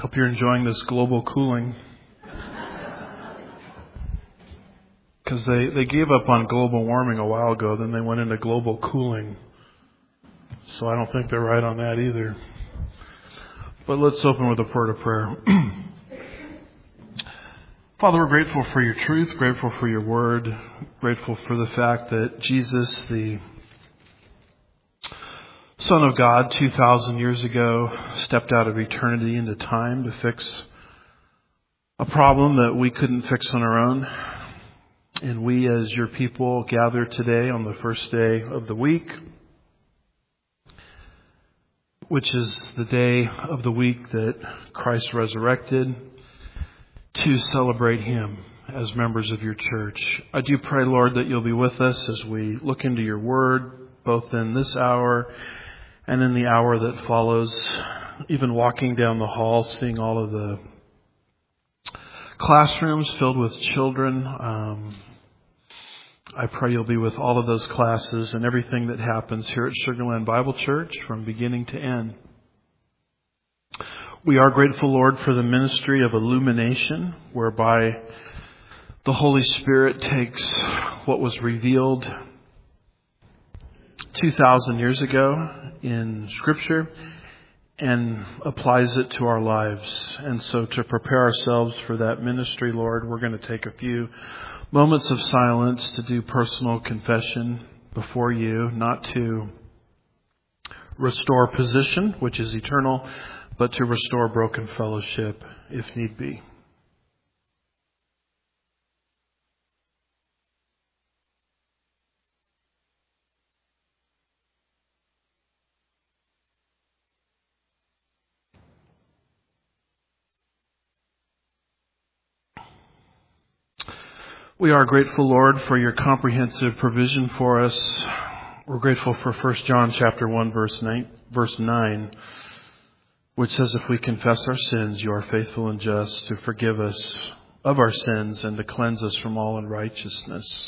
Hope you're enjoying this global cooling. Because they gave up on global warming a while ago, then they went into global cooling. So I don't think they're right on that either. But let's open with a word of prayer. Father, we're grateful for your truth, grateful for your word, grateful for the fact that Jesus, the Son of God, 2,000 years ago, stepped out of eternity into time to fix a problem that we couldn't fix on our own. And we, as your people, gather today on the first day of the week, which is the day of the week that Christ resurrected, to celebrate Him as members of your church. I do pray, Lord, that you'll be with us as we look into your word, both in this hour and in the hour that follows, even walking down the hall, seeing all of the classrooms filled with children. I pray you'll be with all of those classes and everything that happens here at Sugar Land Bible Church from beginning to end. We are grateful, Lord, for the ministry of illumination, whereby the Holy Spirit takes what was revealed 2,000 years ago in Scripture and applies it to our lives. And so to prepare ourselves for that ministry, Lord, we're going to take a few moments of silence to do personal confession before you, not to restore position, which is eternal, but to restore broken fellowship if need be. We are grateful, Lord, for your comprehensive provision for us. We're grateful for 1 John chapter 1, verse 9, which says, if we confess our sins, you are faithful and just to forgive us of our sins and to cleanse us from all unrighteousness.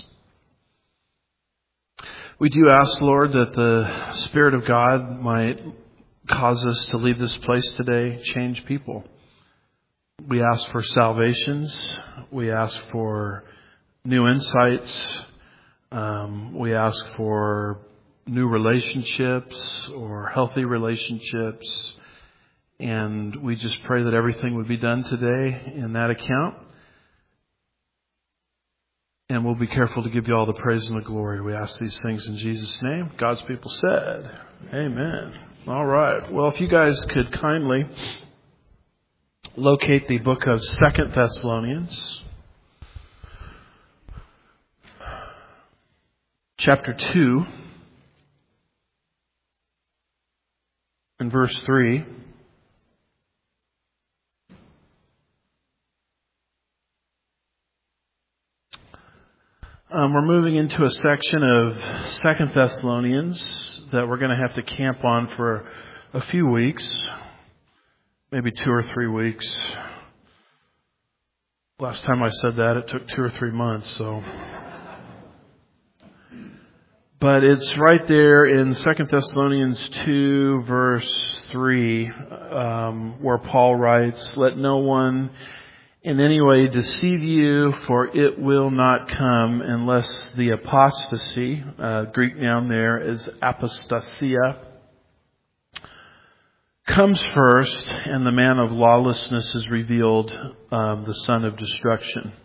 We do ask, Lord, that the Spirit of God might cause us to leave this place today, change people. We ask for salvations. We ask for new insights. We ask for new relationships or healthy relationships. And we just pray that everything would be done today in that account. And we'll be careful to give you all the praise and the glory. We ask these things in Jesus' name. God's people said, amen. All right. Well, if you guys could kindly locate the book of 2 Thessalonians, chapter 2, and verse 3. We're moving into a section of 2 Thessalonians that we're going to have to camp on for a few weeks, maybe 2 or 3 weeks. Last time I said that, it took 2 or 3 months, so. But it's right there in 2 Thessalonians 2, verse 3, where Paul writes, let no one in any way deceive you, for it will not come unless the apostasy, Greek noun there is apostasia, comes first, and the man of lawlessness is revealed, the son of destruction.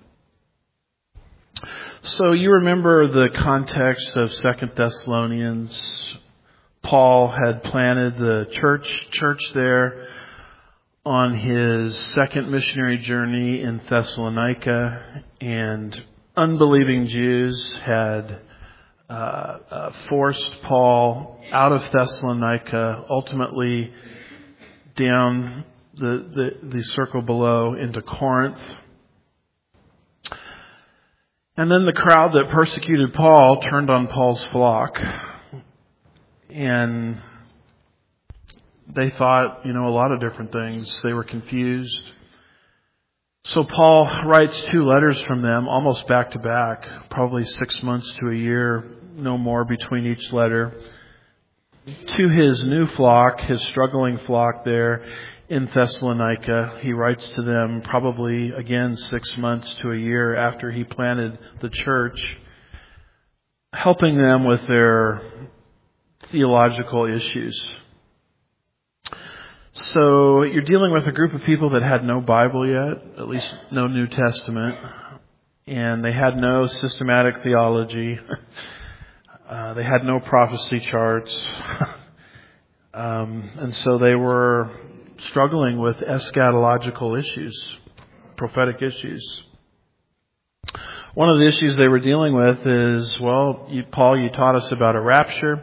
So you remember the context of 2 Thessalonians. Paul had planted the church there on his second missionary journey in Thessalonica, and unbelieving Jews had forced Paul out of Thessalonica, ultimately down the circle below into Corinth. And then the crowd that persecuted Paul turned on Paul's flock, and they thought, a lot of different things. They were confused. So Paul writes 2 letters from them, almost back to back, probably 6 months to a year, no more between each letter, to his new flock, his struggling flock there in Thessalonica. He writes to them probably, again, 6 months to a year after he planted the church, helping them with their theological issues. So you're dealing with a group of people that had no Bible yet, at least no New Testament, and they had no systematic theology. They had no prophecy charts. And so they were struggling with eschatological issues, prophetic issues. One of the issues they were dealing with is, well, Paul, you taught us about a rapture,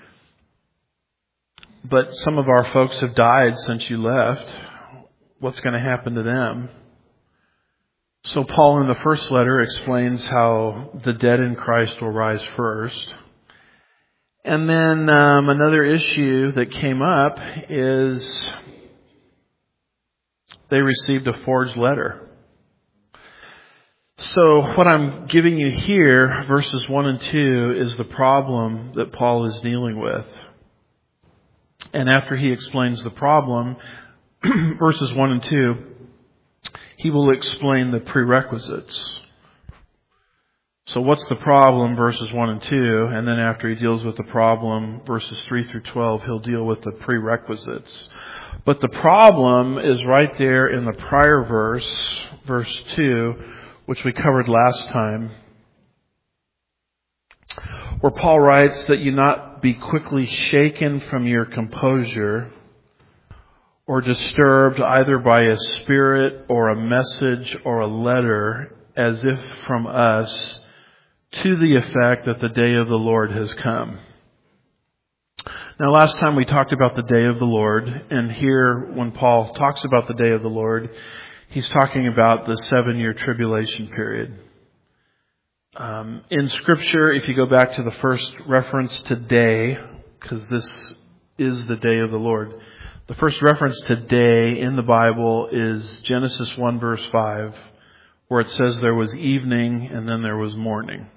but some of our folks have died since you left. What's going to happen to them? So Paul in the first letter explains how the dead in Christ will rise first. And then another issue that came up is they received a forged letter. So what I'm giving you here, verses 1 and 2, is the problem that Paul is dealing with. And after he explains the problem, verses 1 and 2, he will explain the prerequisites. So what's the problem, verses 1 and 2, and then after he deals with the problem, verses 3 through 12, he'll deal with the prerequisites. But the problem is right there in the prior verse, verse 2, which we covered last time, where Paul writes that you not be quickly shaken from your composure or disturbed either by a spirit or a message or a letter as if from us, to the effect that the day of the Lord has come. Now, last time we talked about the day of the Lord, and here when Paul talks about the day of the Lord, he's talking about the 7-year tribulation period. In Scripture, if you go back to the first reference to day, because this is the day of the Lord, the first reference to day in the Bible is Genesis 1 verse 5, where it says there was evening and then there was morning.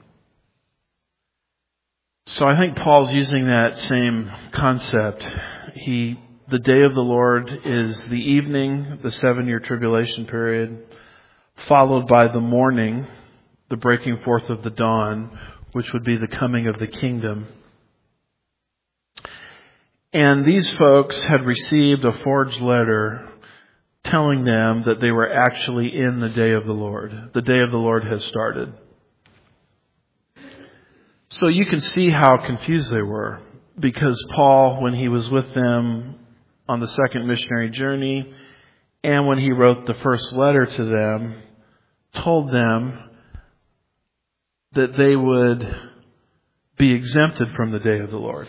So I think Paul's using that same concept. The day of the Lord is the evening, the 7-year tribulation period, followed by the morning, the breaking forth of the dawn, which would be the coming of the kingdom. And these folks had received a forged letter telling them that they were actually in the day of the Lord. The day of the Lord has started. So you can see how confused they were, because Paul, when he was with them on the second missionary journey, and when he wrote the first letter to them, told them that they would be exempted from the day of the Lord.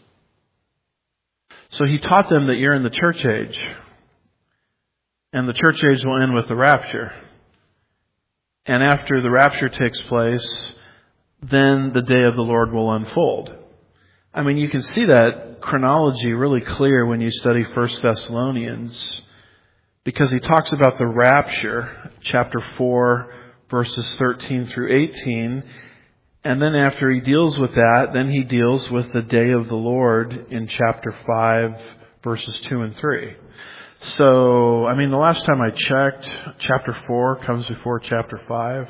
So he taught them that you're in the church age, and the church age will end with the rapture. And after the rapture takes place, then the day of the Lord will unfold. I mean, you can see that chronology really clear when you study 1 Thessalonians, because he talks about the rapture, chapter 4, verses 13 through 18, and then after he deals with that, then he deals with the day of the Lord in chapter 5, verses 2 and 3. So, I mean, the last time I checked, chapter 4 comes before chapter 5.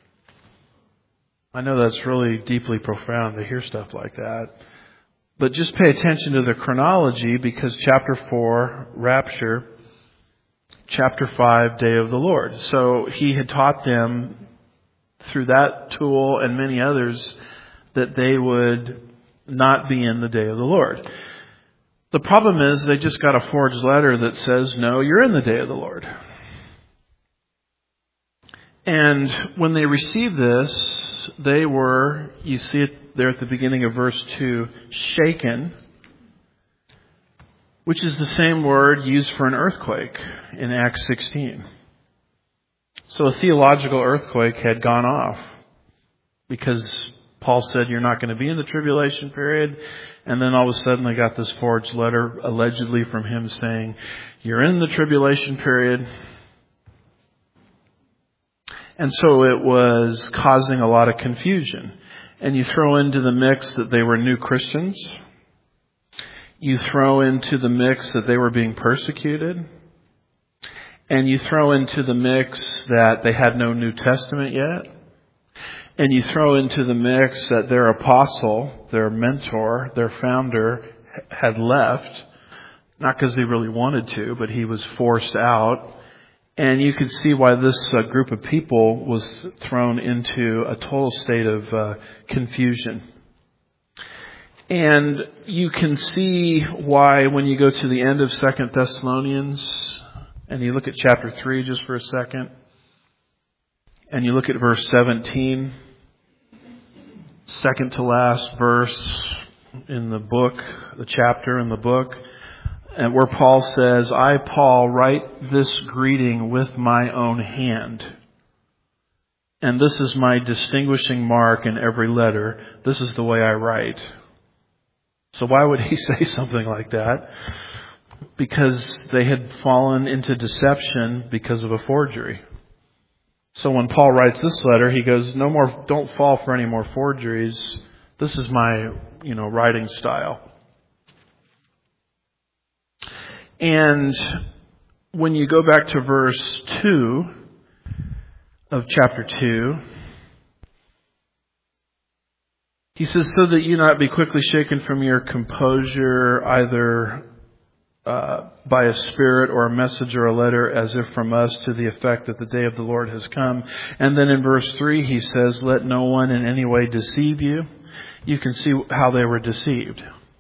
I know that's really deeply profound to hear stuff like that. But just pay attention to the chronology, because chapter 4, rapture, chapter 5, day of the Lord. So he had taught them through that tool and many others that they would not be in the day of the Lord. The problem is they just got a forged letter that says, no, you're in the day of the Lord. And when they received this, they were, you see it there at the beginning of verse 2, shaken, which is the same word used for an earthquake in Acts 16. So a theological earthquake had gone off because Paul said you're not going to be in the tribulation period. And then all of a sudden they got this forged letter allegedly from him saying, you're in the tribulation period. And so it was causing a lot of confusion. And you throw into the mix that they were new Christians. You throw into the mix that they were being persecuted. and you throw into the mix that they had no New Testament yet, and you throw into the mix that their apostle, their mentor, their founder had left, not because he really wanted to, but he was forced out. And you could see why this group of people was thrown into a total state of confusion. And you can see why when you go to the end of 2 Thessalonians, and you look at chapter 3 just for a second, and you look at verse 17, second to last verse in the book, the chapter in the book, and where Paul says, I, Paul, write this greeting with my own hand. And this is my distinguishing mark in every letter. This is the way I write. So why would he say something like that? Because they had fallen into deception because of a forgery. So when Paul writes this letter, he goes, no more, don't fall for any more forgeries. This is my, writing style. And when you go back to verse 2 of chapter 2, he says, so that you not be quickly shaken from your composure, either by a spirit or a message or a letter, as if from us, to the effect that the day of the Lord has come. And then in verse 3, he says, let no one in any way deceive you. You can see how they were deceived.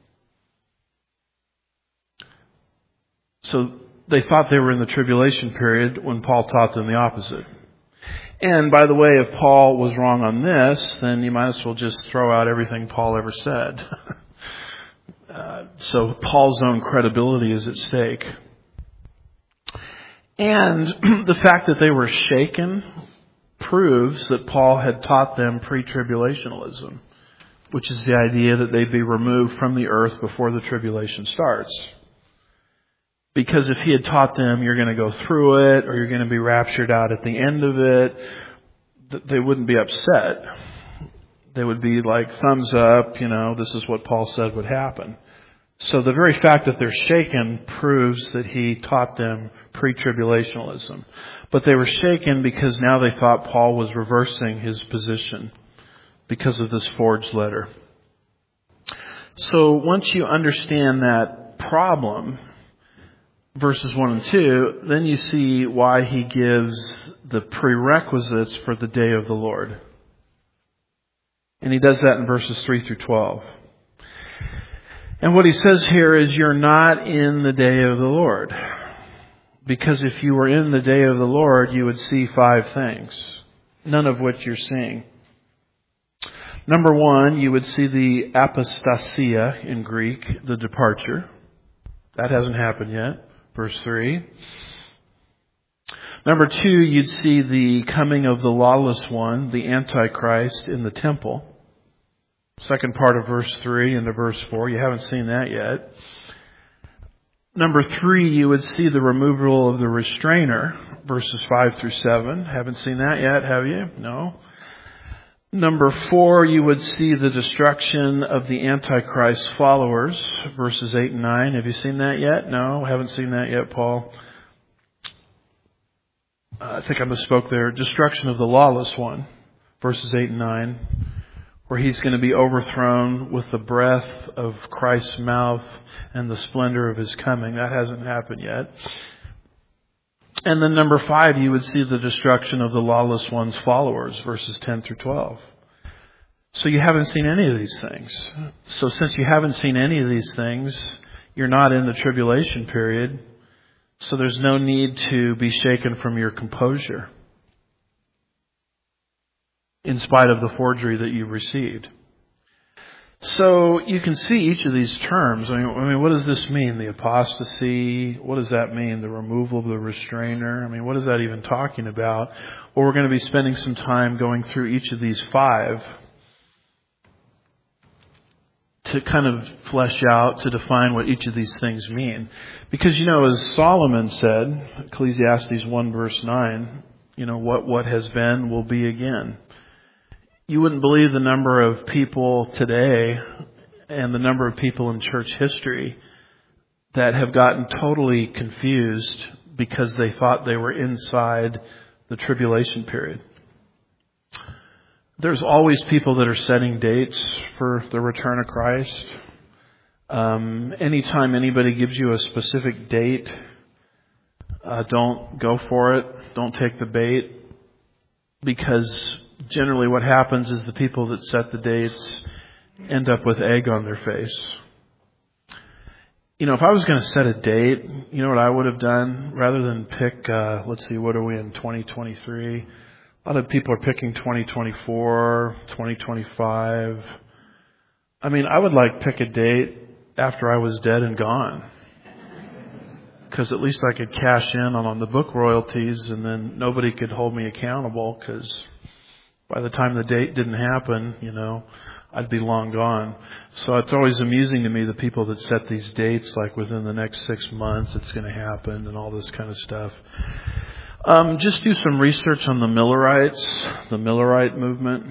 So they thought they were in the tribulation period when Paul taught them the opposite. And by the way, if Paul was wrong on this, then you might as well just throw out everything Paul ever said. So Paul's own credibility is at stake. And the fact that they were shaken proves that Paul had taught them pre-tribulationalism, which is the idea that they'd be removed from the earth before the tribulation starts. Because if he had taught them you're going to go through it or you're going to be raptured out at the end of it, they wouldn't be upset. They would be like, thumbs up, this is what Paul said would happen. So the very fact that they're shaken proves that he taught them pre-tribulationalism. But they were shaken because now they thought Paul was reversing his position because of this forged letter. So once you understand that problem, verses 1 and 2, then you see why he gives the prerequisites for the day of the Lord. And he does that in verses 3 through 12. And what he says here is, you're not in the day of the Lord. Because if you were in the day of the Lord, you would see 5 things, none of which you're seeing. Number 1, you would see the apostasia in Greek, the departure. That hasn't happened yet. Verse 3. Number 2, you'd see the coming of the lawless one, the Antichrist, in the temple. Second part of verse 3 into verse 4. You haven't seen that yet. Number 3, you would see the removal of the restrainer, verses 5 through 7. Haven't seen that yet, have you? No. Number 4, you would see the destruction of the Antichrist's followers, verses 8 and 9. Have you seen that yet? No, haven't seen that yet, Paul. I think I misspoke there. Destruction of the lawless one, verses 8 and 9, where he's going to be overthrown with the breath of Christ's mouth and the splendor of his coming. That hasn't happened yet. And then number 5, you would see the destruction of the lawless one's followers, verses 10 through 12. So you haven't seen any of these things. So since you haven't seen any of these things, you're not in the tribulation period. So there's no need to be shaken from your composure, in spite of the forgery that you received. So you can see each of these terms. I mean, what does this mean? The apostasy, what does that mean? The removal of the restrainer. I mean, what is that even talking about? Well, we're going to be spending some time going through each of these 5 to kind of flesh out, to define what each of these things mean. Because, as Solomon said, Ecclesiastes 1 verse 9, what has been will be again. You wouldn't believe the number of people today and the number of people in church history that have gotten totally confused because they thought they were inside the tribulation period. There's always people that are setting dates for the return of Christ. Anytime anybody gives you a specific date, don't go for it. Don't take the bait. Because generally what happens is the people that set the dates end up with egg on their face. If I was going to set a date, you know what I would have done? Rather than pick, let's see, what are we in 2023? A lot of people are picking 2024, 2025. I would pick a date after I was dead and gone. Because at least I could cash in on the book royalties, and then nobody could hold me accountable, because by the time the date didn't happen, I'd be long gone. So it's always amusing to me, the people that set these dates, like within the next 6 months it's going to happen and all this kind of stuff. Just do some research on the Millerites, the Millerite movement.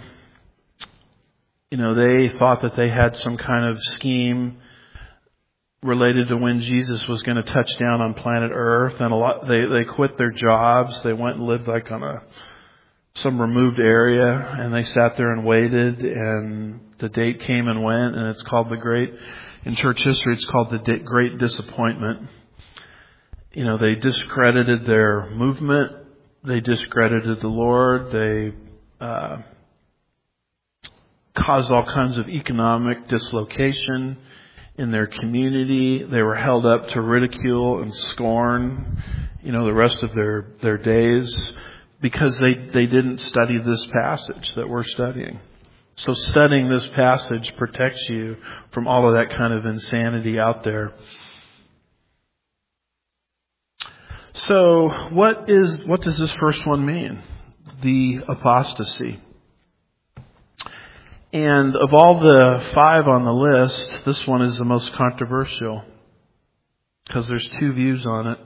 They thought that they had some kind of scheme related to when Jesus was going to touch down on planet Earth, and they quit their jobs. They went and lived on some removed area, and they sat there and waited, and the date came and went, and it's called in church history, it's called the Great Disappointment. They discredited their movement. They discredited the Lord. They caused all kinds of economic dislocation in their community. They were held up to ridicule and scorn, the rest of their days, because they didn't study this passage that we're studying. So studying this passage protects you from all of that kind of insanity out there. So what does this first one mean? The apostasy. And of all the 5 on the list, this one is the most controversial, because there's 2 views on it.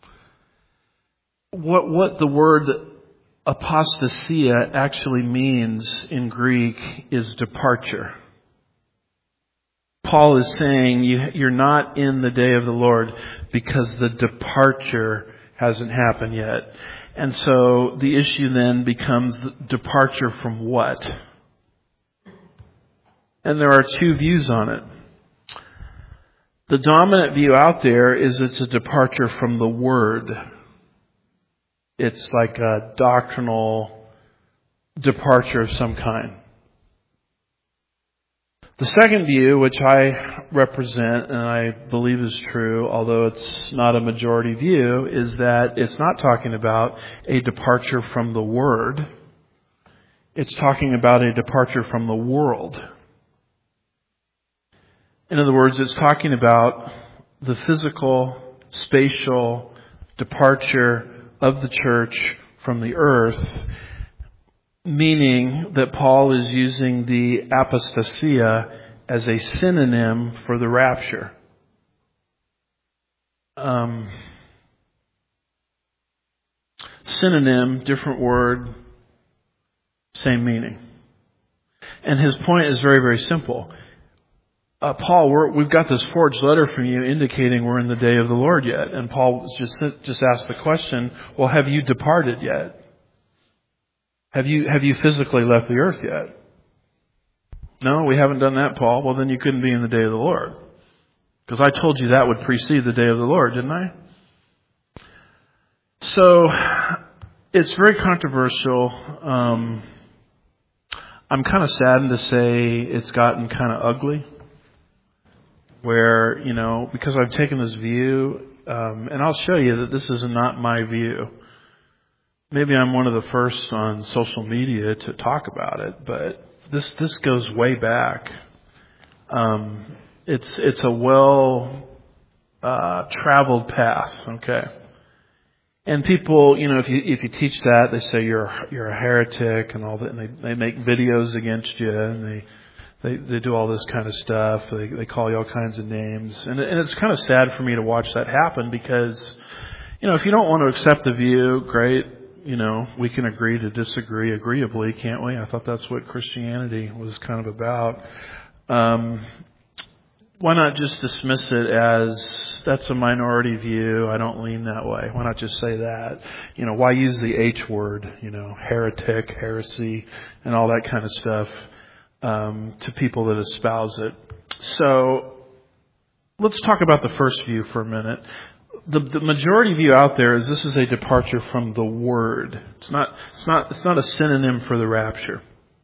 What the word apostasia actually means in Greek is departure. Paul is saying you're not in the day of the Lord because the departure hasn't happened yet. And so the issue then becomes departure from what? And there are 2 views on it. The dominant view out there is it's a departure from the Word. It's like a doctrinal departure of some kind. The second view, which I represent and I believe is true, although it's not a majority view, is that it's not talking about a departure from the Word. It's talking about a departure from the world. In other words, it's talking about the physical, spatial departure of the church from the earth, meaning that Paul is using the apostasia as a synonym for the rapture. Synonym, different word, same meaning. And his point is very, very simple. Paul, we've got this forged letter from you indicating we're in the day of the Lord yet. And Paul just asked the question, well, have you departed yet? Have you physically left the earth yet? No, we haven't done that, Paul. Well, then you couldn't be in the day of the Lord. Because I told you that would precede the day of the Lord, didn't I? So, it's very controversial. I'm kind of saddened to say it's gotten kind of ugly. Where, because I've taken this view, and I'll show you that this is not my view. Maybe I'm one of the first on social media to talk about it, but this goes way back. It's a well traveled path, okay. And people, if you teach that, they say you're a heretic and all that, and they make videos against you, and they do all this kind of stuff. They call you all kinds of names, and it's kind of sad for me to watch that happen because, if you don't want to accept the view, great. We can agree to disagree agreeably, can't we? I thought that's what Christianity was kind of about. why not just dismiss it as that's a minority view, I don't lean that way? Why not just say that? Why use the H word, heretic, heresy, and all that kind of stuff to people that espouse it? So let's talk about the first view for a minute. The majority view out there is this is a departure from the Word. It's not a synonym for the rapture.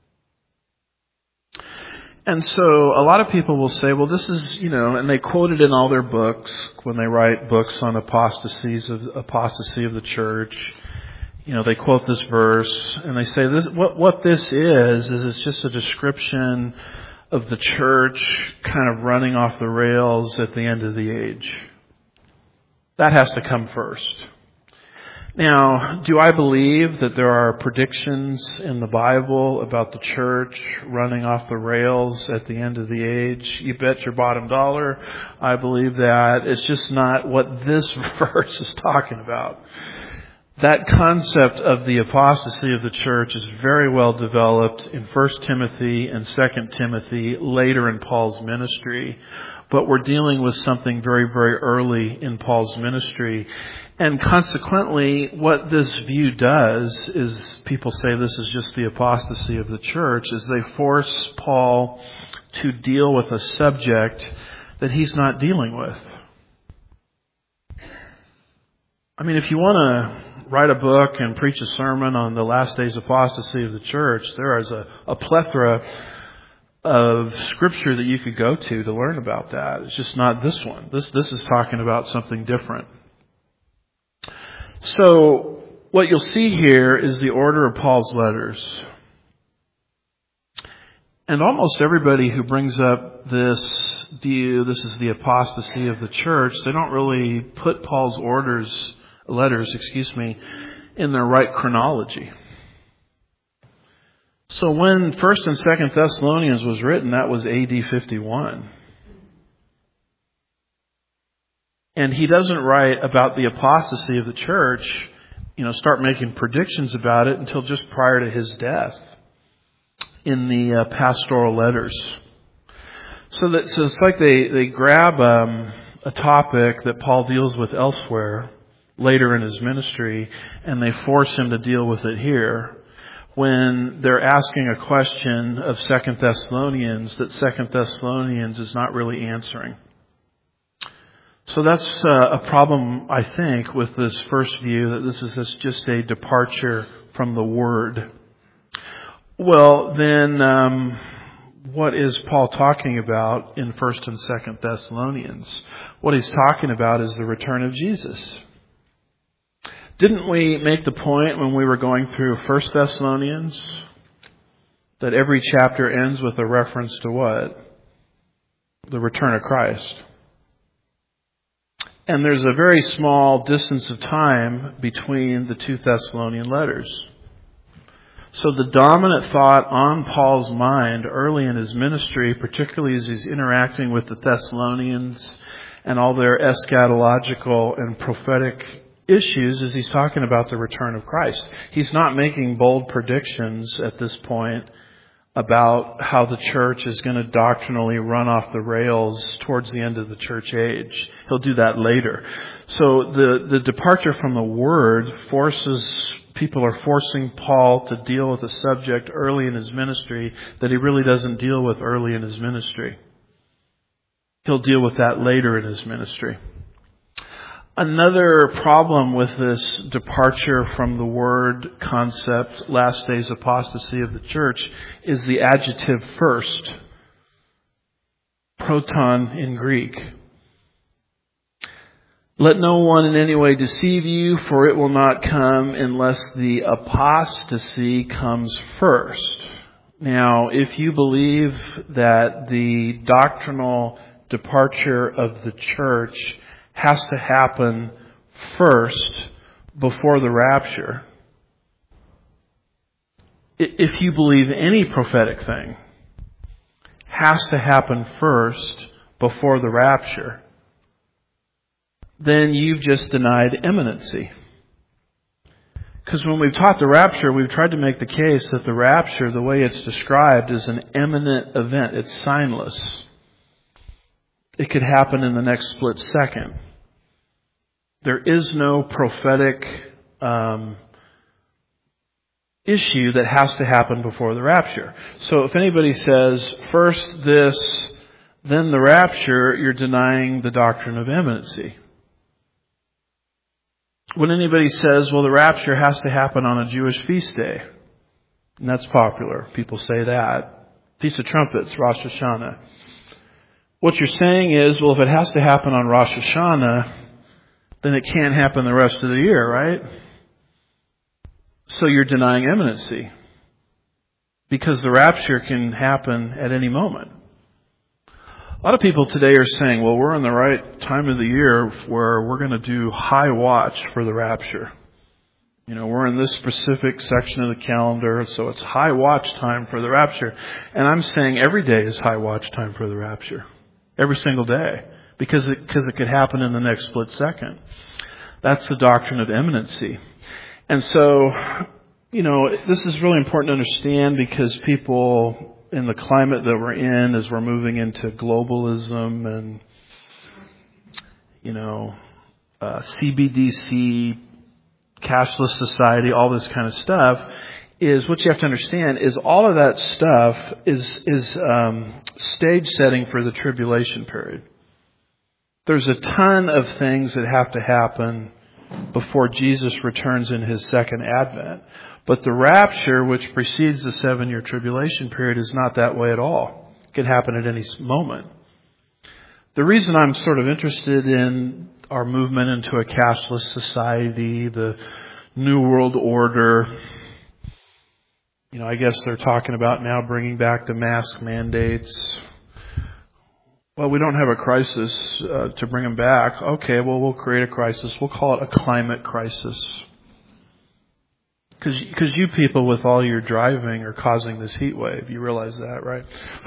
And so a lot of people will say, well, this is, and they quote it in all their books when they write books on apostasy of the church. They quote this verse and they say this. What this is it's just a description of the church kind of running off the rails at the end of the age. That has to come first. Now, do I believe that there are predictions in the Bible about the church running off the rails at the end of the age? You bet your bottom dollar I believe that. It's just not what this verse is talking about. That concept of the apostasy of the church is very well developed in 1 Timothy and 2 Timothy, later in Paul's ministry. But we're dealing with something very, very early in Paul's ministry. And consequently, what this view does is, people say this is just the apostasy of the church, is they force Paul to deal with a subject that he's not dealing with. I mean, if you want to write a book and preach a sermon on the last days apostasy of the church, there is a plethora of scripture that you could go to learn about that. It's just not this one. This is talking about something different. So what you'll see here is the order of Paul's letters. And almost everybody who brings up this view, this is the apostasy of the church, they don't really put Paul's letters, in their right chronology. So when 1st and 2nd Thessalonians was written, that was AD 51. And he doesn't write about the apostasy of the church, start making predictions about it until just prior to his death in the pastoral letters. So it's like they grab a topic that Paul deals with elsewhere later in his ministry, and they force him to deal with it here when they're asking a question of 2 Thessalonians that 2 Thessalonians is not really answering. So that's a problem, I think, with this first view, that this is just a departure from the Word. Well, then, what is Paul talking about in 1st and 2nd Thessalonians? What he's talking about is the return of Jesus. Didn't we make the point when we were going through 1 Thessalonians that every chapter ends with a reference to what? The return of Christ. And there's a very small distance of time between the 2 Thessalonian letters. So the dominant thought on Paul's mind early in his ministry, particularly as he's interacting with the Thessalonians and all their eschatological and prophetic issues, is he's talking about the return of Christ. He's not making bold predictions at this point about how the church is going to doctrinally run off the rails towards the end of the church age. He'll do that later. So the departure from the Word people are forcing Paul to deal with a subject early in his ministry that he really doesn't deal with early in his ministry. He'll deal with that later in his ministry. Another problem with this departure from the Word concept, last days apostasy of the church, is the adjective first. Proton in Greek. Let no one in any way deceive you, for it will not come unless the apostasy comes first. Now, if you believe that the doctrinal departure of the church has to happen first before the rapture, if you believe any prophetic thing has to happen first before the rapture, then you've just denied imminency. Because when we've taught the rapture, we've tried to make the case that the rapture, the way it's described, is an imminent event. It's signless. it could happen in the next split second. There is no prophetic issue that has to happen before the rapture. So if anybody says, first this, then the rapture, you're denying the doctrine of imminency. When anybody says, well, the rapture has to happen on a Jewish feast day, and that's popular. People say that. Feast of Trumpets, Rosh Hashanah. What you're saying is, well, if it has to happen on Rosh Hashanah, then it can't happen the rest of the year, right? So you're denying imminency. Because the rapture can happen at any moment. A lot of people today are saying, well, we're in the right time of the year where we're going to do high watch for the rapture. You know, we're in this specific section of the calendar, so it's high watch time for the rapture. And I'm saying every day is high watch time for the rapture. Every single day. Because it could happen in the next split second. That's the doctrine of imminency. And so, you know, this is really important to understand because people in the climate that we're in as we're moving into globalism and, you know, CBDC, cashless society, all this kind of stuff, is what you have to understand is all of that stuff is stage setting for the tribulation period. There's a ton of things that have to happen before Jesus returns in His second advent. But the rapture, which precedes the 7-year tribulation period, is not that way at all. It can happen at any moment. The reason I'm sort of interested in our movement into a cashless society, the New World Order, you know, I guess they're talking about now bringing back the mask mandates. Well, we don't have a crisis to bring them back. Okay, well, we'll create a crisis. We'll call it a climate crisis. Because you people with all your driving are causing this heat wave. You realize that, right?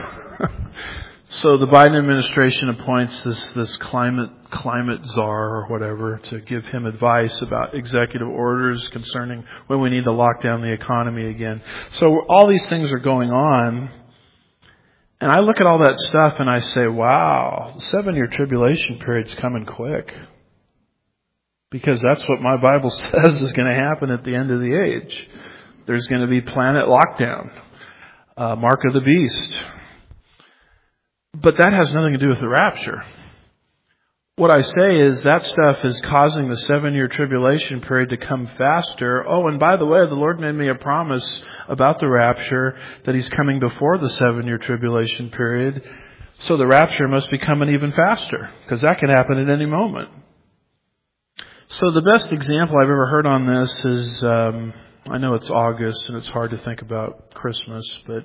So the Biden administration appoints this climate czar or whatever to give him advice about executive orders concerning when we need to lock down the economy again. So all these things are going on. And I look at all that stuff and I say, wow, the 7-year tribulation period's coming quick. Because that's what my Bible says is going to happen at the end of the age. There's going to be planet lockdown, mark of the beast. But that has nothing to do with the rapture. What I say is that stuff is causing the 7-year tribulation period to come faster. Oh, and by the way, the Lord made me a promise about the rapture that He's coming before the 7-year tribulation period. So the rapture must be coming even faster because that can happen at any moment. So the best example I've ever heard on this is, I know it's August and it's hard to think about Christmas, but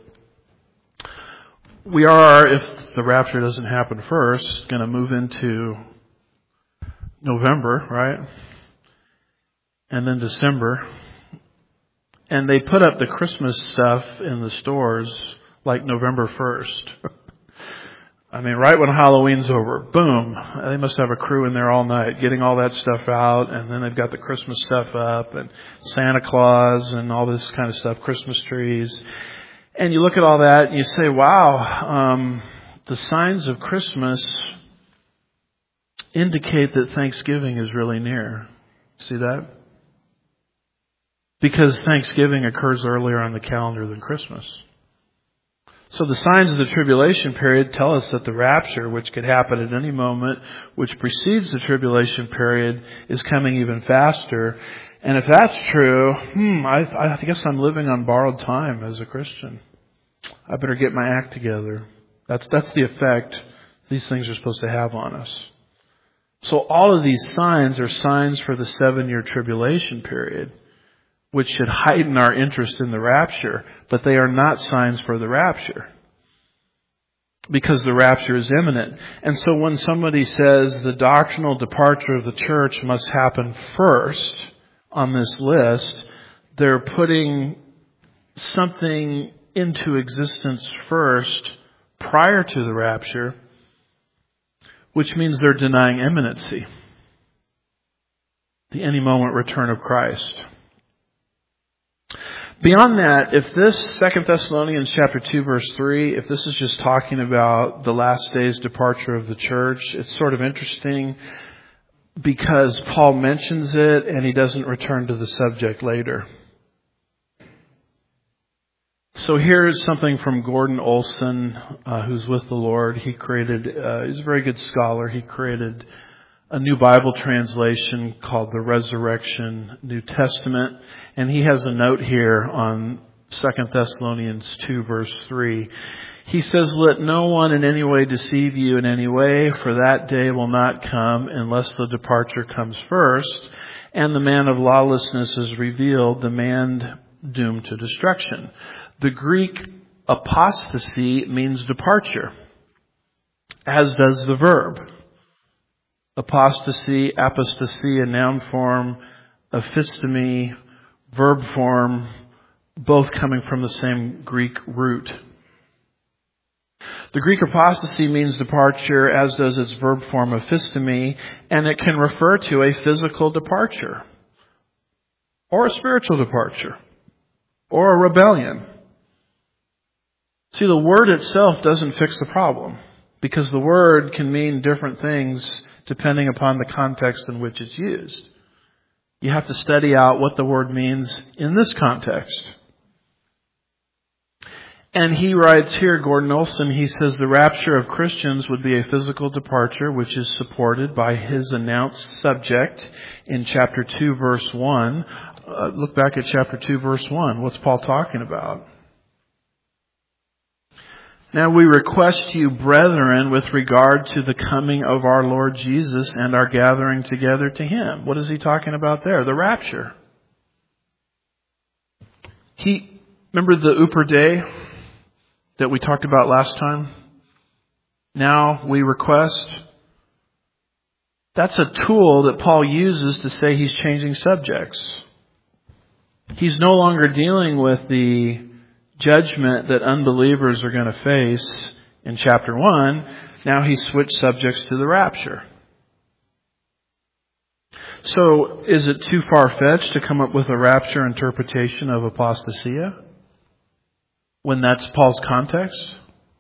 we are, if the rapture doesn't happen first, going to move into November, right? And then December. And they put up the Christmas stuff in the stores like November 1st. I mean, right when Halloween's over, boom, they must have a crew in there all night getting all that stuff out, and then they've got the Christmas stuff up, and Santa Claus and all this kind of stuff, Christmas trees. And you look at all that and you say, wow, the signs of Christmas indicate that Thanksgiving is really near. See that? Because Thanksgiving occurs earlier on the calendar than Christmas. So the signs of the tribulation period tell us that the rapture, which could happen at any moment, which precedes the tribulation period, is coming even faster. And if that's true, I guess I'm living on borrowed time as a Christian. I better get my act together. That's the effect these things are supposed to have on us. So all of these signs are signs for the 7-year tribulation period, which should heighten our interest in the rapture, but they are not signs for the rapture. Because the rapture is imminent. And so when somebody says the doctrinal departure of the church must happen first on this list, they're putting something into existence first prior to the rapture, which means they're denying imminency. The any moment return of Christ. Beyond that, if this 2 Thessalonians chapter 2 verse 3, if this is just talking about the last day's departure of the church, it's sort of interesting because Paul mentions it and he doesn't return to the subject later. So here's something from Gordon Olson, who's with the Lord. He's a very good scholar. He created a new Bible translation called the Resurrection New Testament. And he has a note here on 2 Thessalonians 2 verse 3. He says, "Let no one in any way deceive you in any way, for that day will not come unless the departure comes first, and the man of lawlessness is revealed, the man doomed to destruction." The Greek apostasy means departure, as does the verb. Apostasy, apostasia, noun form, ephistemi, verb form, both coming from the same Greek root. The Greek apostasy means departure, as does its verb form ephistemi, and it can refer to a physical departure, or a spiritual departure, or a rebellion. See, the word itself doesn't fix the problem, because the word can mean different things depending upon the context in which it's used. You have to study out what the word means in this context. And he writes here, Gordon Olson, he says the rapture of Christians would be a physical departure, which is supported by his announced subject in chapter 2, verse 1. Look back at chapter 2, verse 1. What's Paul talking about? "Now we request you, brethren, with regard to the coming of our Lord Jesus and our gathering together to Him." What is he talking about there? The rapture. Remember the Upper Day that we talked about last time? Now we request. That's a tool that Paul uses to say he's changing subjects. He's no longer dealing with the judgment that unbelievers are going to face in chapter 1. Now he's switched subjects to the rapture. So is it too far-fetched to come up with a rapture interpretation of apostasia when that's Paul's context?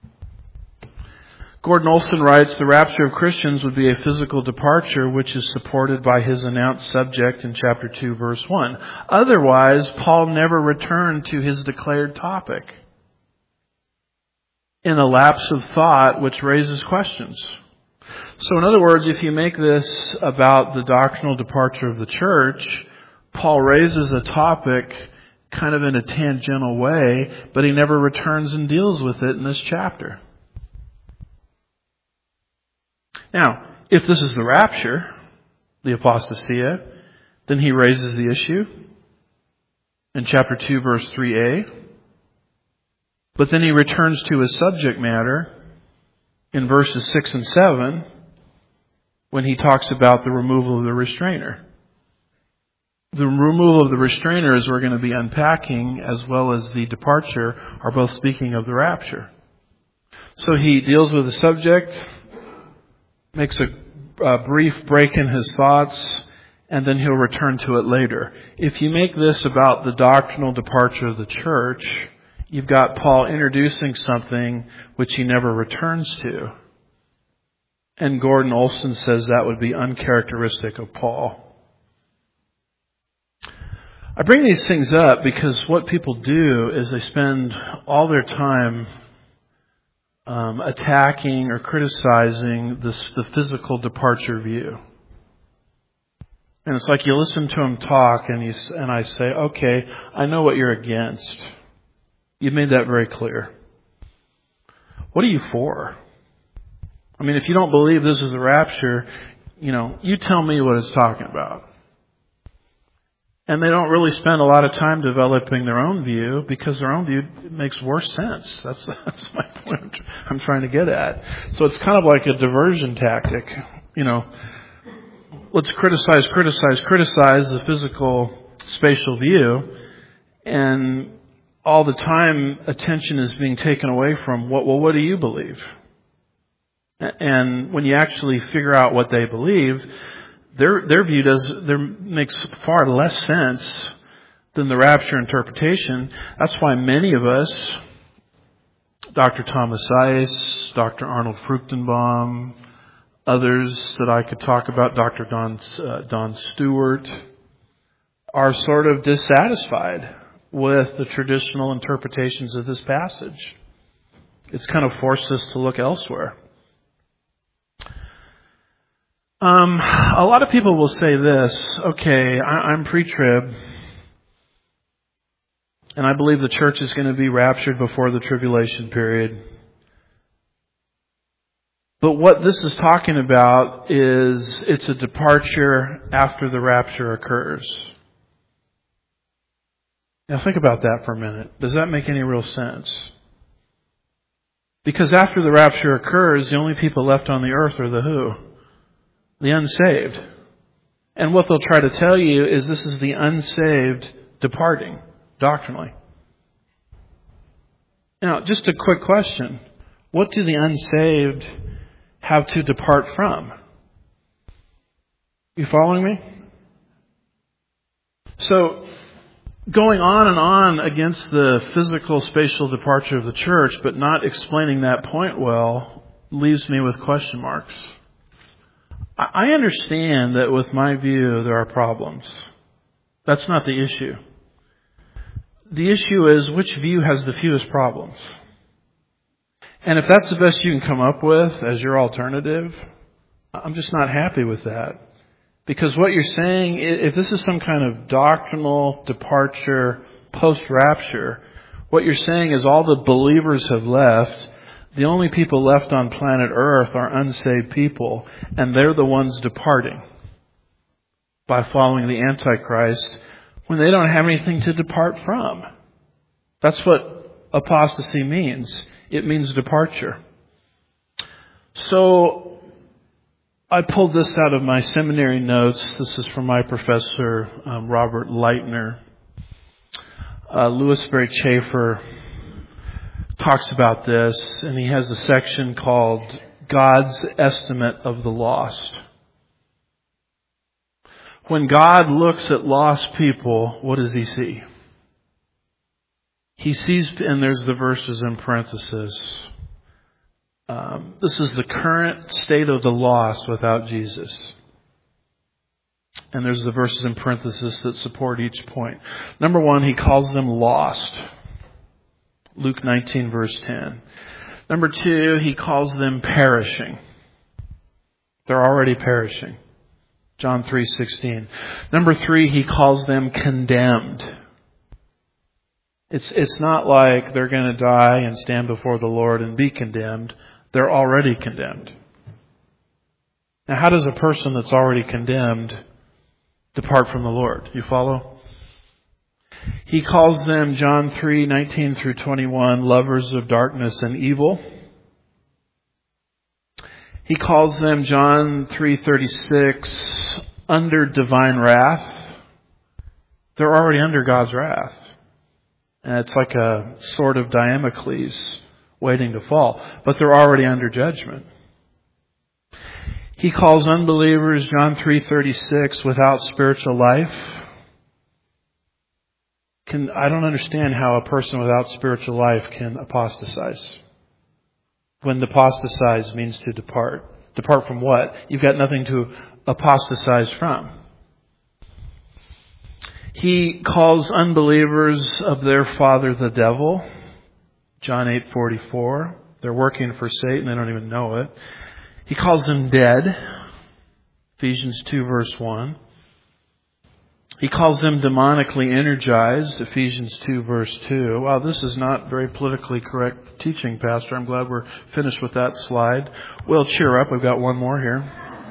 Gordon Olson writes, the rapture of Christians would be a physical departure which is supported by his announced subject in chapter 2, verse 1. Otherwise, Paul never returned to his declared topic in a lapse of thought which raises questions. So in other words, if you make this about the doctrinal departure of the church, Paul raises a topic kind of in a tangential way, but he never returns and deals with it in this chapter. Now, if this is the rapture, the apostasia, then he raises the issue in chapter 2, verse 3a. But then he returns to his subject matter in verses 6 and 7 when he talks about the removal of the restrainer. The removal of the restrainer, as we're going to be unpacking, as well as the departure, are both speaking of the rapture. So he deals with the subject, makes a brief break in his thoughts, and then he'll return to it later. If you make this about the doctrinal departure of the church, you've got Paul introducing something which he never returns to. And Gordon Olson says that would be uncharacteristic of Paul. I bring these things up because what people do is they spend all their time attacking or criticizing the physical departure view. And it's like you listen to them talk and I say, okay, I know what you're against. You've made that very clear. What are you for? I mean, if you don't believe this is the rapture, you tell me what it's talking about. And they don't really spend a lot of time developing their own view because their own view makes worse sense. That's my point I'm trying to get at. So it's kind of like a diversion tactic. Let's criticize the physical spatial view, and all the time attention is being taken away from what do you believe? And when you actually figure out what they believe, their view makes far less sense than the rapture interpretation. That's why many of us, Dr. Thomas Ice, Dr. Arnold Fruchtenbaum, others that I could talk about, Dr. Don Stewart, are sort of dissatisfied with the traditional interpretations of this passage. It's kind of forced us to look elsewhere. A lot of people will say this, okay, I'm pre-trib, and I believe the church is going to be raptured before the tribulation period. But what this is talking about is it's a departure after the rapture occurs. Now think about that for a minute. Does that make any real sense? Because after the rapture occurs, the only people left on the earth are the who? The unsaved. And what they'll try to tell you is this is the unsaved departing, doctrinally. Now, just a quick question. What do the unsaved have to depart from? You following me? So, going on and on against the physical spatial departure of the church, but not explaining that point well, leaves me with question marks. I understand that with my view there are problems. That's not the issue. The issue is which view has the fewest problems. And if that's the best you can come up with as your alternative, I'm just not happy with that. Because what you're saying, if this is some kind of doctrinal departure post-rapture, what you're saying is all the believers have left. The only people left on planet Earth are unsaved people, and they're the ones departing by following the Antichrist when they don't have anything to depart from. That's what apostasy means. It means departure. So, I pulled this out of my seminary notes. This is from my professor, Robert Leitner. Louis Berry Chafer talks about this, and he has a section called God's Estimate of the Lost. When God looks at lost people, what does He see? He sees, and there's the verses in parenthesis, this is the current state of the lost without Jesus. And there's the verses in parenthesis that support each point. Number one, He calls them lost. Luke 19, verse 10. Number two, He calls them perishing. They're already perishing. John 3:16. Number three, He calls them condemned. It's not like they're going to die and stand before the Lord and be condemned. They're already condemned. Now, how does a person that's already condemned depart from the Lord? You follow? He calls them, John 3:19 through 21, lovers of darkness and evil. He calls them, John 3:36, under divine wrath. They're already under God's wrath. And it's like a sword of Damocles waiting to fall. But they're already under judgment. He calls unbelievers, John 3:36, without spiritual life. I don't understand how a person without spiritual life can apostatize. When apostatize means to depart. Depart from what? You've got nothing to apostatize from. He calls unbelievers of their father the devil. John 8:44. They're working for Satan. They don't even know it. He calls them dead. Ephesians 2 verse 1. He calls them demonically energized. Ephesians 2 verse 2. Wow, this is not very politically correct teaching, Pastor. I'm glad we're finished with that slide. Well, cheer up. We've got one more here.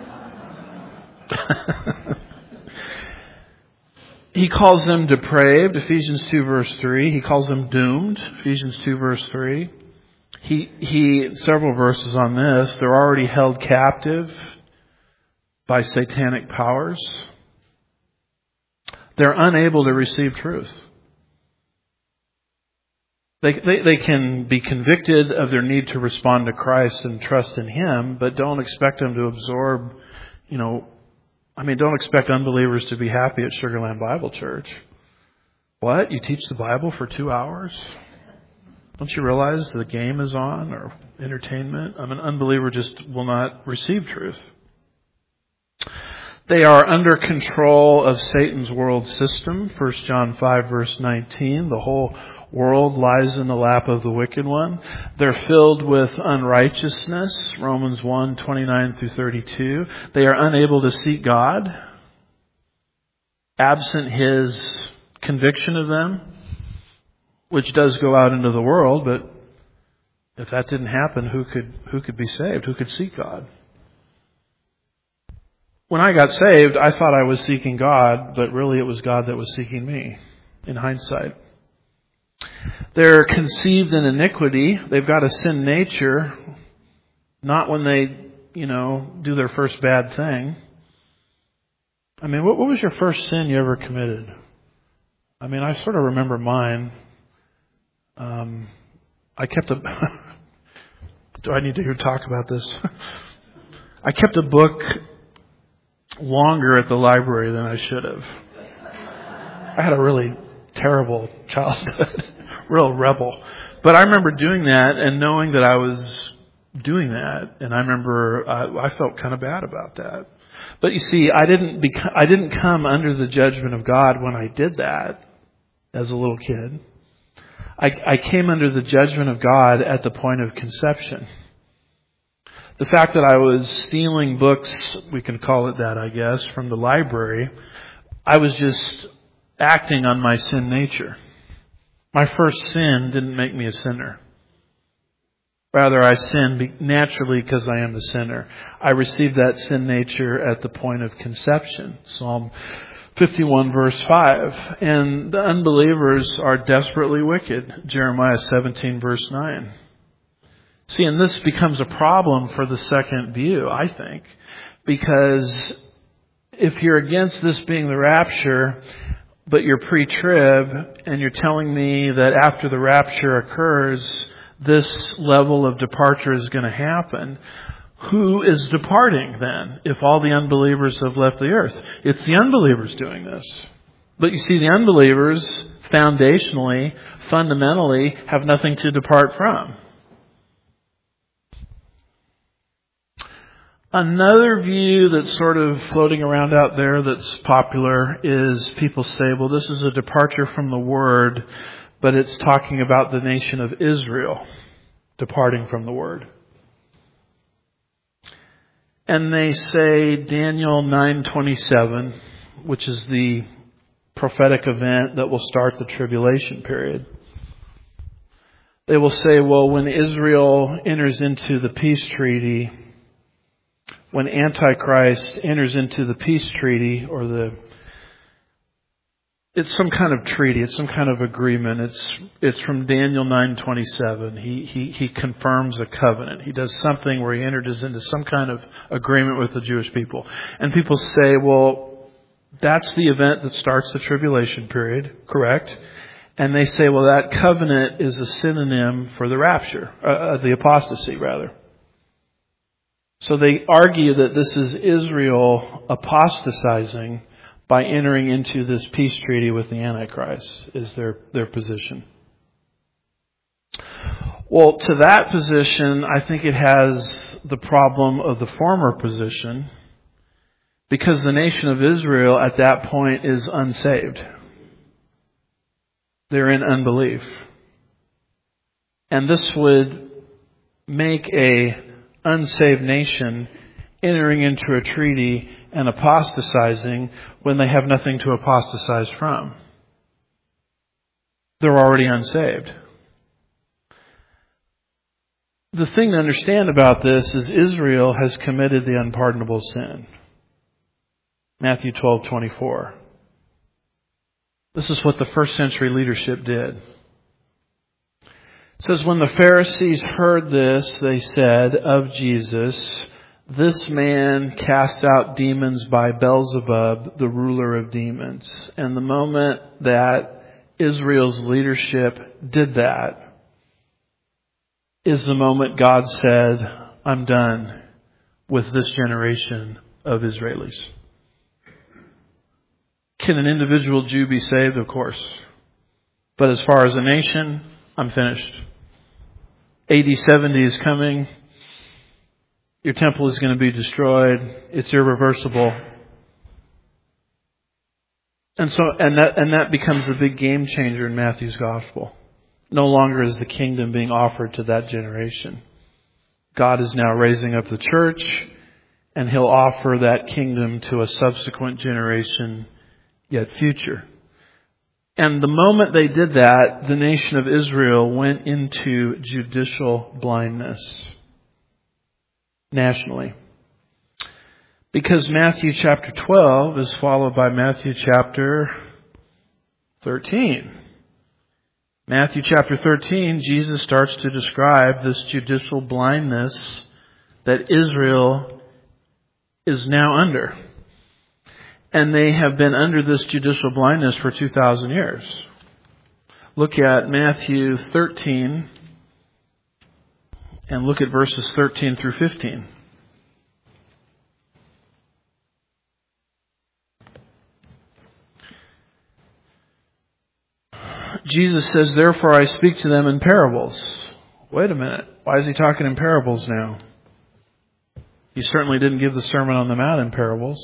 He calls them depraved, Ephesians 2 verse 3. He calls them doomed, Ephesians 2 verse 3. He several verses on this. They're already held captive by satanic powers. They're unable to receive truth. They can be convicted of their need to respond to Christ and trust in Him, but don't expect them to absorb, don't expect unbelievers to be happy at Sugar Land Bible Church. What? You teach the Bible for 2 hours? Don't you realize the game is on or entertainment? An unbeliever just will not receive truth. They are under control of Satan's world system. 1 John 5 verse 19. The whole world lies in the lap of the wicked one. They're filled with unrighteousness. Romans 1, 29 through 32. They are unable to seek God, absent His conviction of them, which does go out into the world. But if that didn't happen, who could be saved? Who could seek God? When I got saved, I thought I was seeking God, but really it was God that was seeking me, in hindsight. They're conceived in iniquity. They've got a sin nature, not when they, do their first bad thing. I mean, what was your first sin you ever committed? I mean, I sort of remember mine. I kept a... Do I need to talk about this? I kept a book longer at the library than I should have. I had a really terrible childhood, real rebel. But I remember doing that and knowing that I was doing that, and I remember I felt kind of bad about that. But you see, I didn't come under the judgment of God when I did that as a little kid. I came under the judgment of God at the point of conception. The fact that I was stealing books, we can call it that, I guess, from the library, I was just acting on my sin nature. My first sin didn't make me a sinner. Rather, I sinned naturally because I am a sinner. I received that sin nature at the point of conception. Psalm 51 verse 5. And the unbelievers are desperately wicked. Jeremiah 17 verse 9. See, and this becomes a problem for the second view, I think, because if you're against this being the rapture, but you're pre-trib, and you're telling me that after the rapture occurs, this level of departure is going to happen, who is departing then if all the unbelievers have left the earth? It's the unbelievers doing this. But you see, the unbelievers, foundationally, fundamentally, have nothing to depart from. Another view that's sort of floating around out there that's popular is people say, well, this is a departure from the Word, but it's talking about the nation of Israel departing from the Word. And they say Daniel 9:27, which is the prophetic event that will start the tribulation period. They will say, well, when Israel enters into the peace treaty, when Antichrist enters into the peace treaty, it's some kind of treaty, it's some kind of agreement. It's from Daniel 9:27. He confirms a covenant. He does something where he enters into some kind of agreement with the Jewish people. And people say, well, that's the event that starts the tribulation period, correct? And they say, well, that covenant is a synonym for the rapture, the apostasy rather. So they argue that this is Israel apostatizing by entering into this peace treaty with the Antichrist, is their position. Well, to that position, I think it has the problem of the former position, because the nation of Israel at that point is unsaved. They're in unbelief. And this would make a unsaved nation entering into a treaty and apostatizing when they have nothing to apostatize from. They're already unsaved. The thing to understand about this is Israel has committed the unpardonable sin. Matthew 12:24. This is what the first century leadership did. It says, when the Pharisees heard this, they said of Jesus, this man casts out demons by Beelzebub, the ruler of demons. And the moment that Israel's leadership did that is the moment God said, I'm done with this generation of Israelis. Can an individual Jew be saved? Of course. But as far as a nation, I'm finished. AD 70 is coming. Your temple is going to be destroyed. It's irreversible. And that becomes the big game changer in Matthew's gospel. No longer is the kingdom being offered to that generation. God is now raising up the church, and He'll offer that kingdom to a subsequent generation, yet future. And the moment they did that, the nation of Israel went into judicial blindness nationally. Because Matthew chapter 12 is followed by Matthew chapter 13. Matthew chapter 13, Jesus starts to describe this judicial blindness that Israel is now under. And they have been under this judicial blindness for 2,000 years. Look at Matthew 13 and look at verses 13 through 15. Jesus says, "Therefore I speak to them in parables." Wait a minute. Why is He talking in parables now? He certainly didn't give the Sermon on the Mount in parables.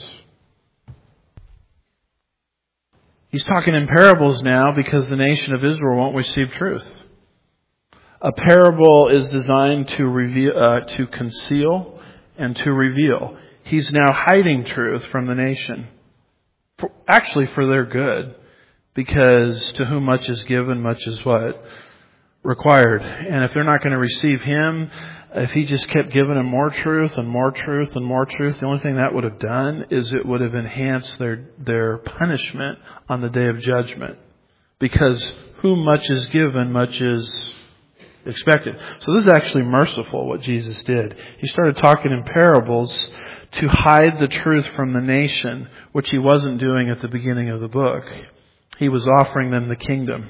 He's talking in parables now because the nation of Israel won't receive truth. A parable is designed to reveal, to conceal and to reveal. He's now hiding truth from the nation. Actually for their good. Because to whom much is given, much is what? Required. And if they're not going to receive Him, if He just kept giving them more truth and more truth and more truth, the only thing that would have done is it would have enhanced their punishment on the day of judgment. Because whom much is given, much is expected. So this is actually merciful, what Jesus did. He started talking in parables to hide the truth from the nation, which He wasn't doing at the beginning of the book. He was offering them the kingdom.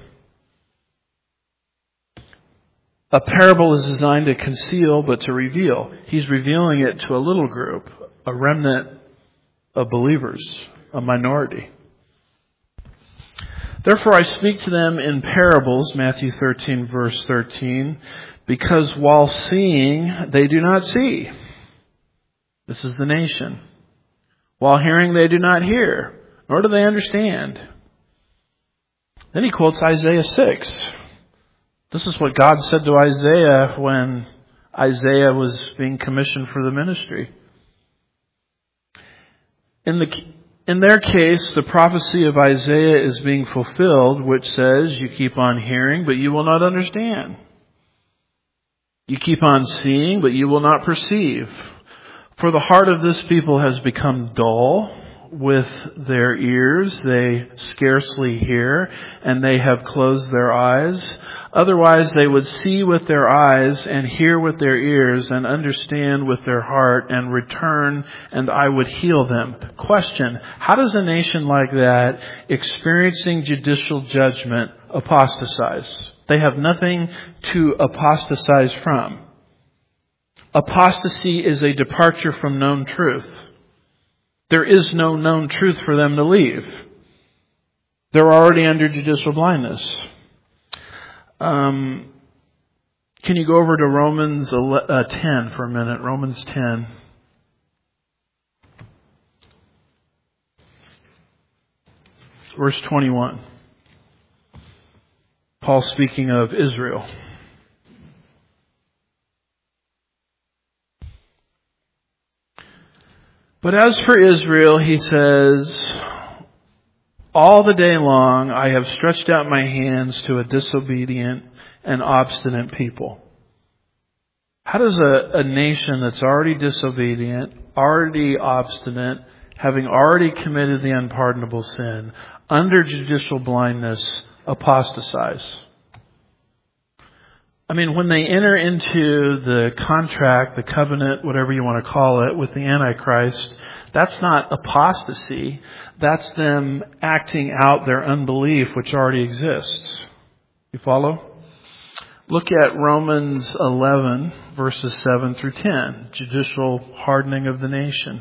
A parable is designed to conceal, but to reveal. He's revealing it to a little group, a remnant of believers, a minority. Therefore I speak to them in parables, Matthew 13 verse 13, because while seeing, they do not see. This is the nation. While hearing, they do not hear, nor do they understand. Then he quotes Isaiah 6. This is what God said to Isaiah when Isaiah was being commissioned for the ministry. In their case, the prophecy of Isaiah is being fulfilled, which says, you keep on hearing, but you will not understand. You keep on seeing, but you will not perceive. For the heart of this people has become dull. With their ears they scarcely hear, and they have closed their eyes. Otherwise they would see with their eyes and hear with their ears and understand with their heart and return, and I would heal them. Question: how does a nation like that, experiencing judicial judgment, apostatize? They have nothing to apostatize from. Apostasy is a departure from known truth. There is no known truth for them to leave. They're already under judicial blindness. Can you go over to Romans 10 for a minute? Romans 10. Verse 21. Paul speaking of Israel. But as for Israel, he says, all the day long I have stretched out my hands to a disobedient and obstinate people. How does a nation that's already disobedient, already obstinate, having already committed the unpardonable sin, under judicial blindness, apostatize? I mean, when they enter into the contract, the covenant, whatever you want to call it, with the Antichrist, that's not apostasy. That's them acting out their unbelief, which already exists. You follow? Look at Romans 11, verses 7 through 10. Judicial hardening of the nation.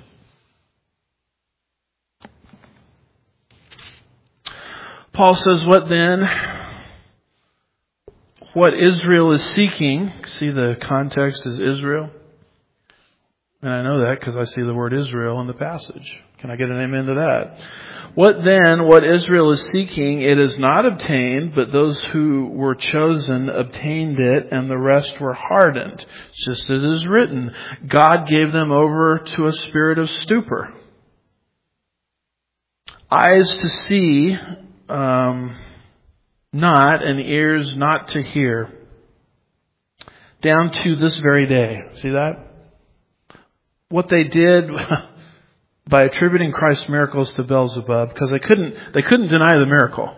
Paul says, what then? what Israel is seeking, see the context is Israel. And I know that because I see the word Israel in the passage. Can I get an amen to that? What Israel is seeking, it is not obtained, but those who were chosen obtained it, and the rest were hardened. Just as it is written, God gave them over to a spirit of stupor. Eyes to see, not, and ears not to hear. Down to this very day. See that? What they did by attributing Christ's miracles to Beelzebub, because they couldn't deny the miracle.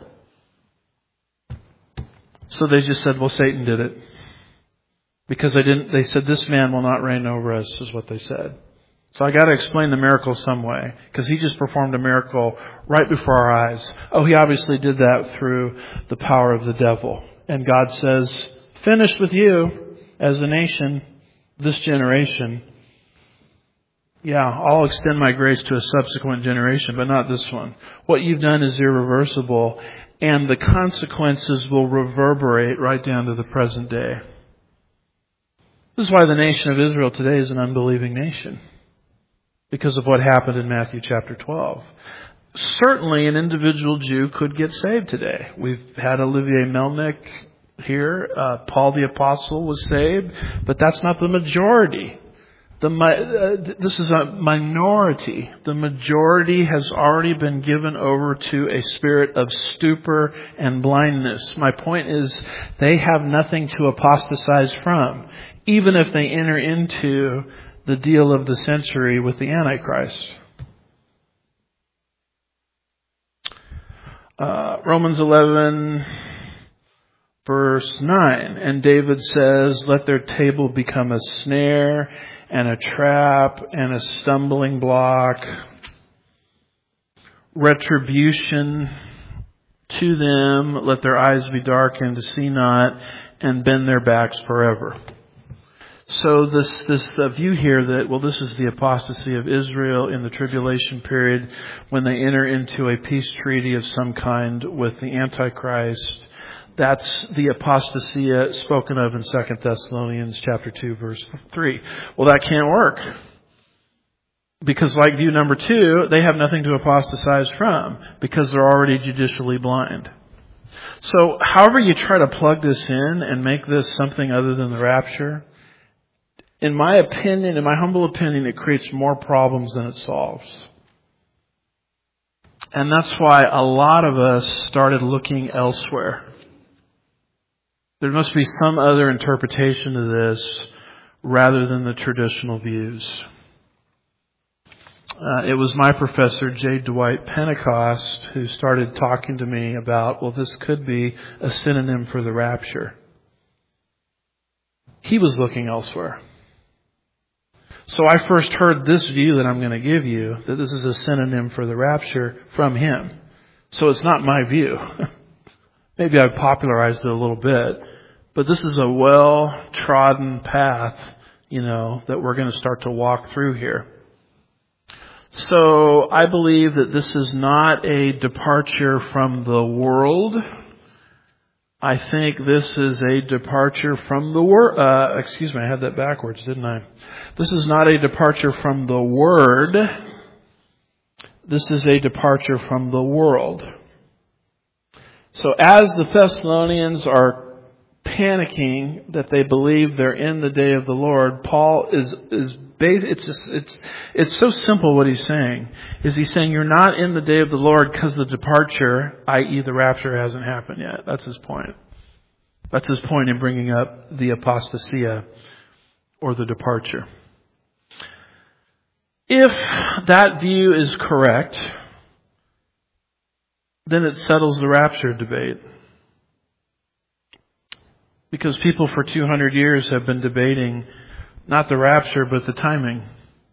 So they just said, well, Satan did it. Because they said, this man will not reign over us, is what they said. So I got to explain the miracle some way, because he just performed a miracle right before our eyes. Oh, he obviously did that through the power of the devil. And God says, finished with you as a nation, this generation. Yeah, I'll extend my grace to a subsequent generation, but not this one. What you've done is irreversible, and the consequences will reverberate right down to the present day. This is why the nation of Israel today is an unbelieving nation, because of what happened in Matthew chapter 12. Certainly an individual Jew could get saved today. We've had Olivier Melnick here. Paul the Apostle was saved, but that's not the majority. This is a minority. The majority has already been given over to a spirit of stupor and blindness. My point is, they have nothing to apostatize from, even if they enter into the deal of the century with the Antichrist. Romans 11, verse 9. And David says, let their table become a snare and a trap and a stumbling block. Retribution to them. Let their eyes be darkened to see not, and bend their backs forever. So this view here that, well, this is the apostasy of Israel in the tribulation period when they enter into a peace treaty of some kind with the Antichrist. That's the apostasia spoken of in 2 Thessalonians chapter 2, verse 3. Well, that can't work. Because like view number 2, they have nothing to apostatize from because they're already judicially blind. So however you try to plug this in and make this something other than the rapture, in my opinion, in my humble opinion, it creates more problems than it solves. And that's why a lot of us started looking elsewhere. There must be some other interpretation of this rather than the traditional views. It was my professor, J. Dwight Pentecost, who started talking to me about, well, this could be a synonym for the rapture. He was looking elsewhere. So I first heard this view that I'm going to give you, that this is a synonym for the rapture, from him. So it's not my view. Maybe I've popularized it a little bit, but this is a well-trodden path, that we're going to start to walk through here. So I believe that this is not a departure from the world. I think this is a departure from the word. I had that backwards, didn't I? This is not a departure from the word. This is a departure from the world. So as the Thessalonians are panicking that they believe they're in the day of the Lord, Paul it's so simple what he's saying. He's saying you're not in the day of the Lord because the departure, i.e. the rapture, hasn't happened yet. That's his point. That's his point in bringing up the apostasia or the departure. If that view is correct, then it settles the rapture debate. Because people for 200 years have been debating not the rapture, but the timing.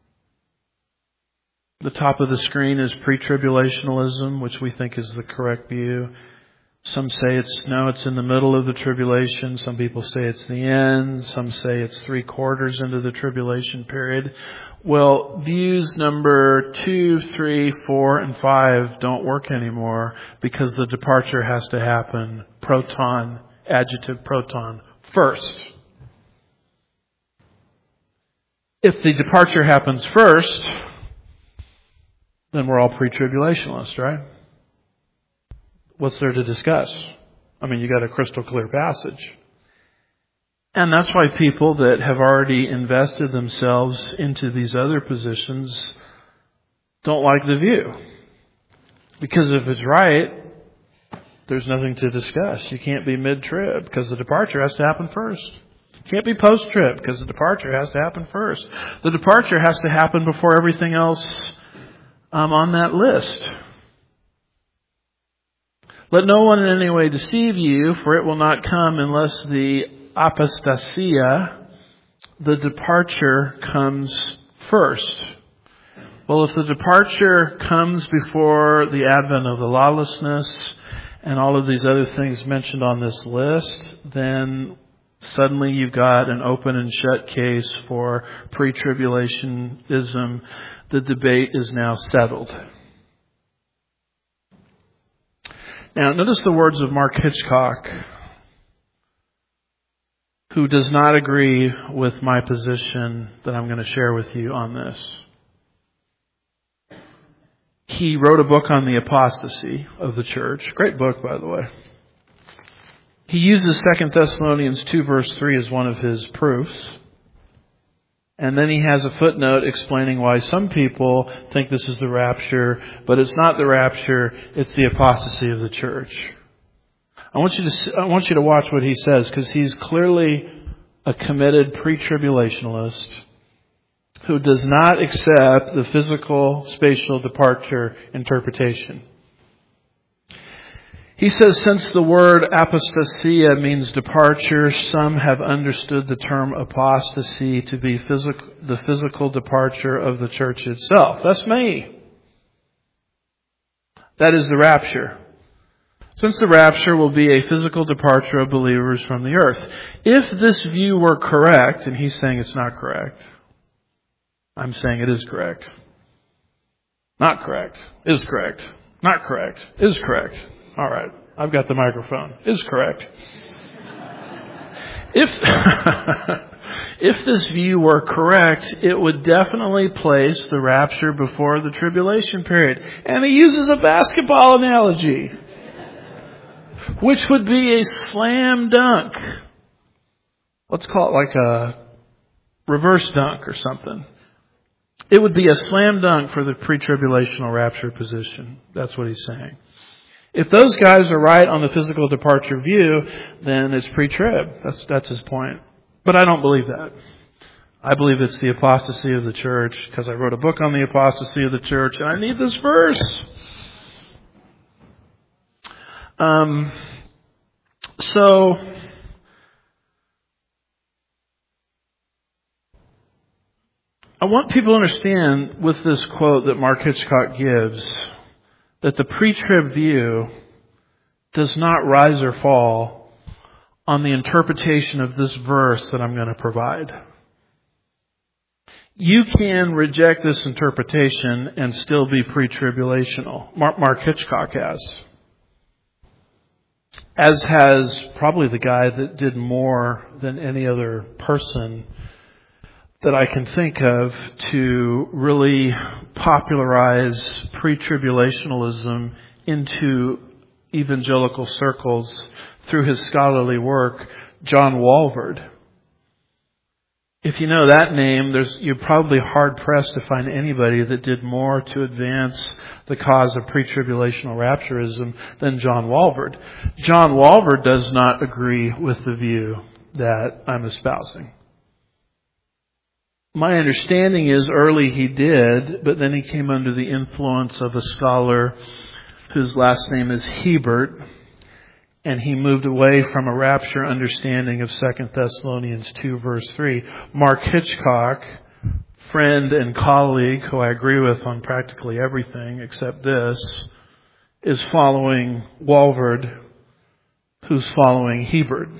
The top of the screen is pre-tribulationalism, which we think is the correct view. Some say it's in the middle of the tribulation. Some people say it's the end. Some say it's 3/4 into the tribulation period. Well, views number 2, 3, 4, and 5 don't work anymore because the departure has to happen proton adjective proton, first. If the departure happens first, then we're all pre-tribulationists, right? What's there to discuss? I mean, you got a crystal clear passage. And that's why people that have already invested themselves into these other positions don't like the view. Because if it's right, there's nothing to discuss. You can't be mid-trib because the departure has to happen first. You can't be post-trib because the departure has to happen first. The departure has to happen before everything else on that list. Let no one in any way deceive you, for it will not come unless the apostasia, the departure, comes first. Well, if the departure comes before the advent of the lawlessness and all of these other things mentioned on this list, then suddenly you've got an open and shut case for pre-tribulationism. The debate is now settled. Now, notice the words of Mark Hitchcock, who does not agree with my position that I'm going to share with you on this. He wrote a book on the apostasy of the church. Great book, by the way. He uses 2 Thessalonians 2 verse 3 as one of his proofs. And then he has a footnote explaining why some people think this is the rapture, but it's not the rapture, it's the apostasy of the church. I want you to watch what he says, because he's clearly a committed pre-tribulationalist who does not accept the physical spatial departure interpretation. He says, since the word apostasia means departure, some have understood the term apostasy to be the physical departure of the church itself. That's me. That is the rapture. Since the rapture will be a physical departure of believers from the earth. If this view were correct, and he's saying it's not correct, I'm saying it is correct. Not correct. Is correct. Not correct. Is correct. All right. I've got the microphone. Is correct. If this view were correct, it would definitely place the rapture before the tribulation period. And he uses a basketball analogy, which would be a slam dunk. Let's call it like a reverse dunk or something. It would be a slam dunk for the pre-tribulational rapture position. That's what he's saying. If those guys are right on the physical departure view, then it's pre-trib. That's his point. But I don't believe that. I believe it's the apostasy of the church, because I wrote a book on the apostasy of the church, and I need this verse. So I want people to understand with this quote that Mark Hitchcock gives that the pre-trib view does not rise or fall on the interpretation of this verse that I'm going to provide. You can reject this interpretation and still be pre-tribulational. Mark Hitchcock has. As has probably the guy that did more than any other person that I can think of to really popularize pre-tribulationalism into evangelical circles through his scholarly work, John Walvoord. If you know that name, you're probably hard-pressed to find anybody that did more to advance the cause of pre-tribulational rapturism than John Walvoord. John Walvoord does not agree with the view that I'm espousing. My understanding is early he did, but then he came under the influence of a scholar whose last name is Hebert, and he moved away from a rapture understanding of 2 Thessalonians 2 verse 3. Mark Hitchcock, friend and colleague who I agree with on practically everything except this, is following Walvoord, who's following Hebert.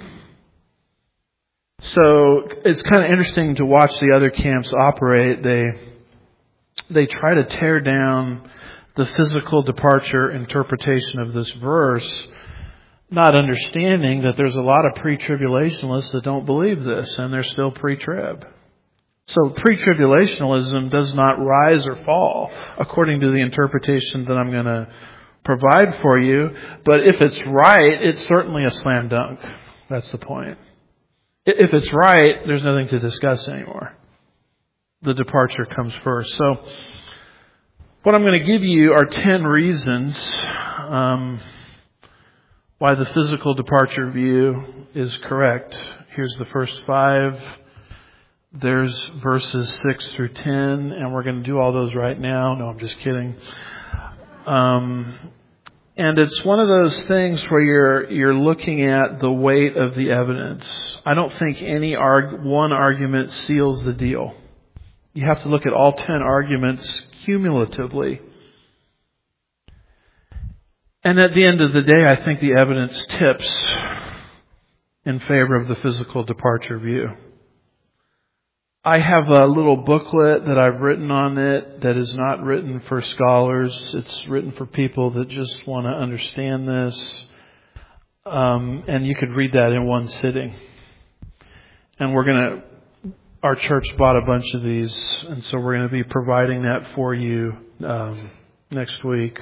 So it's kind of interesting to watch the other camps operate. They try to tear down the physical departure interpretation of this verse not understanding that there's a lot of pre-tribulationists that don't believe this, and they're still pre-trib. So pre-tribulationalism does not rise or fall according to the interpretation that I'm going to provide for you. But if it's right, it's certainly a slam dunk. That's the point. If it's right, there's nothing to discuss anymore. The departure comes first. So what I'm going to give you are 10 reasons why the physical departure view is correct. Here's the first 5. There's verses 6 through 10, and we're going to do all those right now. No, I'm just kidding. And it's one of those things where you're looking at the weight of the evidence. I don't think any one argument seals the deal. You have to look at all 10 arguments cumulatively. And at the end of the day, I think the evidence tips in favor of the physical departure view. I have a little booklet that I've written on it that is not written for scholars. It's written for people that just want to understand this. And you could read that in one sitting. And our church bought a bunch of these, and so we're going to be providing that for you next week.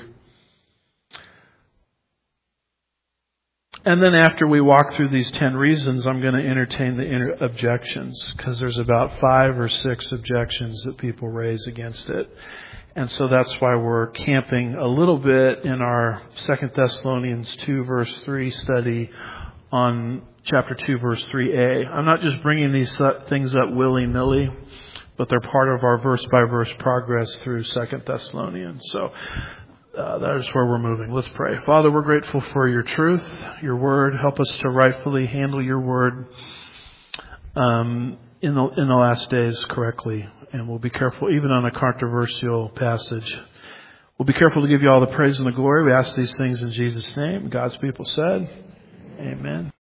And then after we walk through these 10 reasons, I'm going to entertain the objections, because there's about 5 or 6 objections that people raise against it. And so that's why we're camping a little bit in our 2 Thessalonians 2 verse 3 study on chapter 2 verse 3a. I'm not just bringing these things up willy-nilly, but they're part of our verse-by-verse progress through 2 Thessalonians. So that is where we're moving. Let's pray. Father, we're grateful for your truth, your word. Help us to rightfully handle your word in the last days correctly. And we'll be careful, even on a controversial passage. We'll be careful to give you all the praise and the glory. We ask these things in Jesus' name. God's people said, amen.